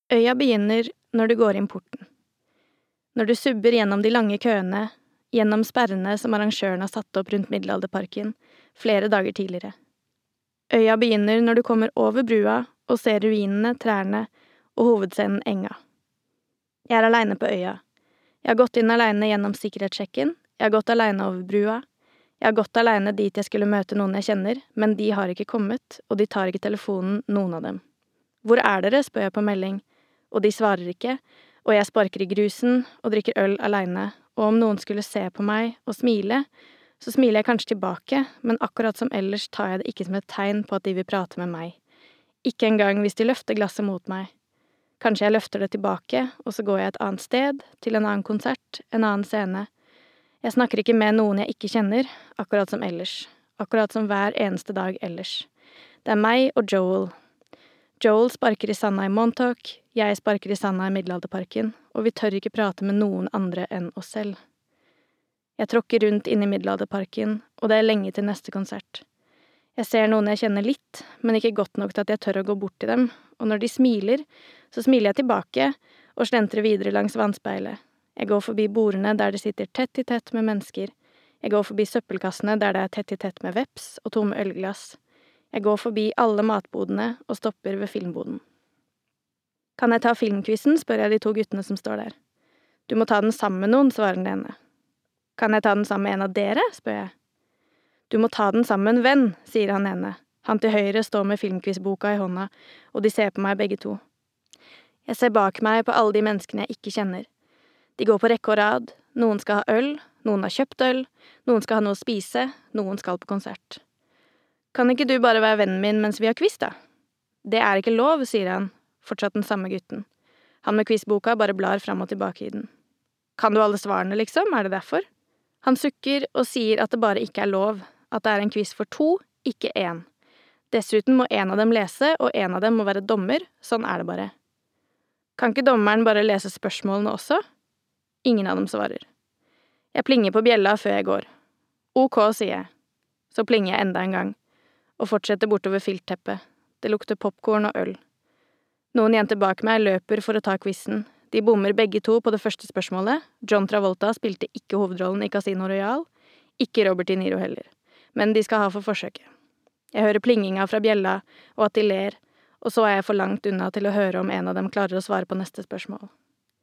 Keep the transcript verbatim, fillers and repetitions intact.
Øya begynner når du går inn porten. Når du subber gjennom de lange køene, gjennom sperrene som arrangøren har satt opp rundt Middelalderparken flere dager tidligere. Øya begynner når du kommer over brua og ser ruinene, trærne og hovedscenen Enga. Jeg er alene på øya. Jeg har gått inn alene gjennom sikkerhetssjekken, jeg har gått alene over brua, jeg har gått alene dit jeg skulle møte noen jeg kjenner, men de har ikke kommet, og de tar ikke telefonen, noen av dem. Hvor er dere, spør jeg på melding, og de svarer ikke, og jeg sparker i grusen og drikker øl alene, og om noen skulle se på meg og smile, så smiler jeg kanskje tilbake, men akkurat som ellers tar jeg det ikke som et tegn på at de vil prate med meg. Ikke engang hvis de løfter glasset mot meg. Kanskje jeg løfter det tilbake, og så går jeg et annet sted, til en annen konsert, en annen scene. Jeg snakker ikke med noen jeg ikke kjenner, akkurat som ellers. Akkurat som hver eneste dag ellers. Det er meg og Joel. Joel sparker i sanda i Montauk, jeg sparker i sanda i Middelalderparken, og vi tør ikke prate med noen andre enn oss selv. Jeg tråkker rundt inn i Middelalderparken, og det er lenge til neste konsert. Jeg ser noen jeg kjenner litt, men ikke godt nok til at jeg tør å gå bort til dem, og når de smiler, så smiler jeg tilbake og slentrer videre langs vannspeilet. Jeg går forbi bordene der det sitter tett i tett med mennesker. Jeg går forbi søppelkassene der det er tett i tett med veps og tomme ølglass. Jeg går forbi alle matbodene og stopper ved filmboden. Kan jeg ta filmquizen, spør jeg de to guttene som står der. Du må ta den sammen med noen, svarer den ene. Kan jeg ta den sammen med en av dere, spør jeg. Du må ta den sammen med en venn, sier han ene. Han til høyre står med filmquizboka i hånda, og de ser på meg begge to. Jeg ser bak meg på alle de menneskene jeg ikke kjenner. De går på rekke og rad, noen skal ha øl, noen har kjøpt øl, noen skal ha noe å spise, noen skal på konsert. Kan ikke du bare være vennen min mens vi har quiz, da? Det er ikke lov, sier han, fortsatt den samme gutten. Han med quizboka bare blar fram og tilbake i den. Kan du alle svarene, liksom? Er det derfor? Han sukker og sier at det bare ikke er lov, at det er en quiz for to, ikke én. Dessuten må en av dem lese, og en av dem må være dommer, sånn er det bare. Kan ikke dommeren bare lese spørsmålene også? Ingen av dem svarer. Jeg plinger på bjella før jeg går. Ok, sier jeg. Så plinger jeg enda en gang, og fortsetter bortover filtteppet. Det lukter popcorn og øl. Noen jenter bak meg løper for å ta quizen. De bommer begge to på det første spørsmålet. John Travolta spilte ikke hovedrollen i Casino Royale, ikke Robert De Niro heller. Men de skal ha for forsøket. Jeg hører plinginga fra bjella, og at de ler, og så er jeg for langt unna til å høre om en av dem klarer å svare på neste spørsmål.